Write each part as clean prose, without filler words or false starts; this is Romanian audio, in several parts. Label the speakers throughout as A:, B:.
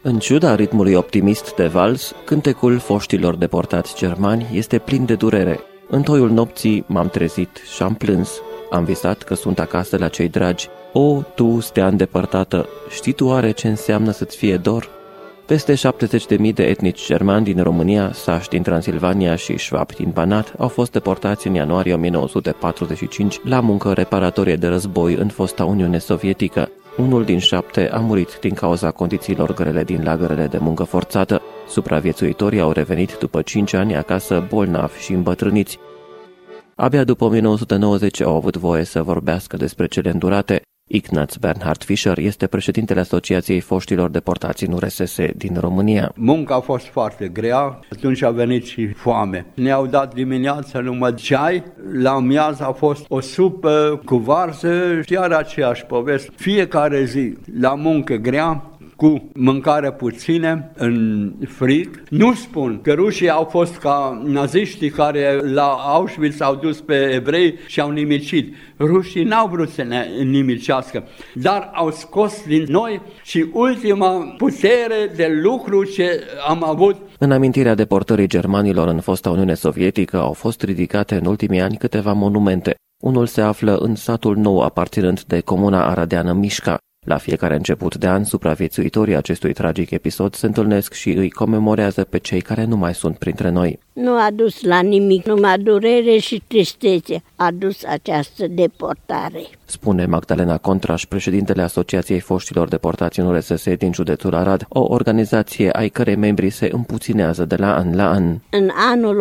A: În ciuda ritmului optimist de vals, cântecul foștilor deportați germani este plin de durere. În toiul nopții m-am trezit și am plâns. Am visat că sunt acasă la cei dragi. O, tu, stea îndepărtată, știi tu oare ce înseamnă să-ți fie dor? Peste 70.000 de etnici germani din România, sași din Transilvania și șvabi din Banat au fost deportați în ianuarie 1945 la muncă reparatorie de război în fosta Uniune Sovietică. Unul din 7 a murit din cauza condițiilor grele din lagărele de muncă forțată. Supraviețuitorii au revenit după 5 ani acasă bolnavi și îmbătrâniți. Abia după 1990 au avut voie să vorbească despre cele îndurate. Ignaz Bernhard Fischer este președintele Asociației Foștilor Deportați în URSS din România.
B: Munca a fost foarte grea, atunci a venit și foame. Ne-au dat dimineața numai ceai, la amiază a fost o supă cu varză, chiar aceeași poveste. Fiecare zi la muncă grea, cu mâncare puține, în frig. Nu spun că rușii au fost ca naziștii care la Auschwitz au dus pe evrei și au nimicit. Rușii n-au vrut să ne nimicească, dar au scos din noi și ultima putere de lucru ce am avut.
A: În amintirea deportării germanilor în fosta Uniune Sovietică au fost ridicate în ultimii ani câteva monumente. Unul se află în satul nou aparținând de comuna aradeană Mișca. La fiecare început de an, supraviețuitorii acestui tragic episod se întâlnesc și îi comemorează pe cei care nu mai sunt printre noi.
C: Nu a dus la nimic, numai durere și tristețe a dus această deportare,
A: spune Magdalena Contraș, președintele Asociației Foștilor Deportați în URSS din județul Arad, o organizație ai cărei membri se împuținează de la an la an.
C: În anul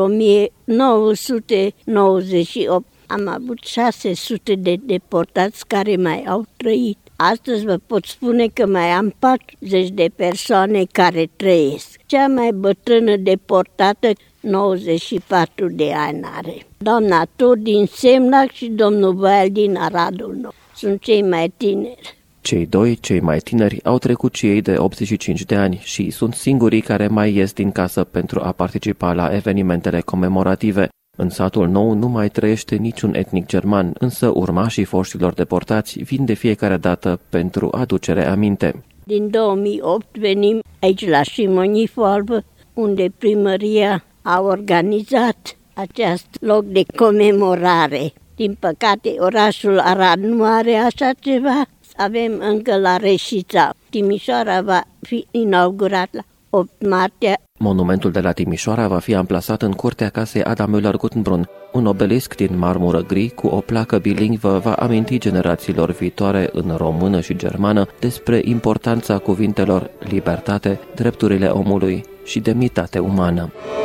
C: 1998 am avut 600 de deportați care mai au trăit. Astăzi vă pot spune că mai am 40 de persoane care trăiesc. Cea mai bătrână deportată, 94 de ani are. Doamna Tur din Semnac și domnul Băial din Aradul Nou. Sunt cei mai tineri.
A: Cei doi, cei mai tineri, au trecut și ei de 85 de ani și sunt singurii care mai ies din casă pentru a participa la evenimentele comemorative. În satul nou nu mai trăiește niciun etnic german, însă urmașii foștilor deportați vin de fiecare dată pentru aducere aminte.
C: Din 2008 venim aici la Șimonifoalbă, unde primăria a organizat acest loc de comemorare. Din păcate, orașul Arad nu are așa ceva. Avem încă la Reșița. Timișoara va fi inaugurat la 8 martie.
A: Monumentul de la Timișoara va fi amplasat în curtea casei Adam Müller-Guttenbrunn. Un obelisc din marmură gri cu o placă bilingvă va aminti generațiilor viitoare în română și germană despre importanța cuvintelor libertate, drepturile omului și demnitate umană.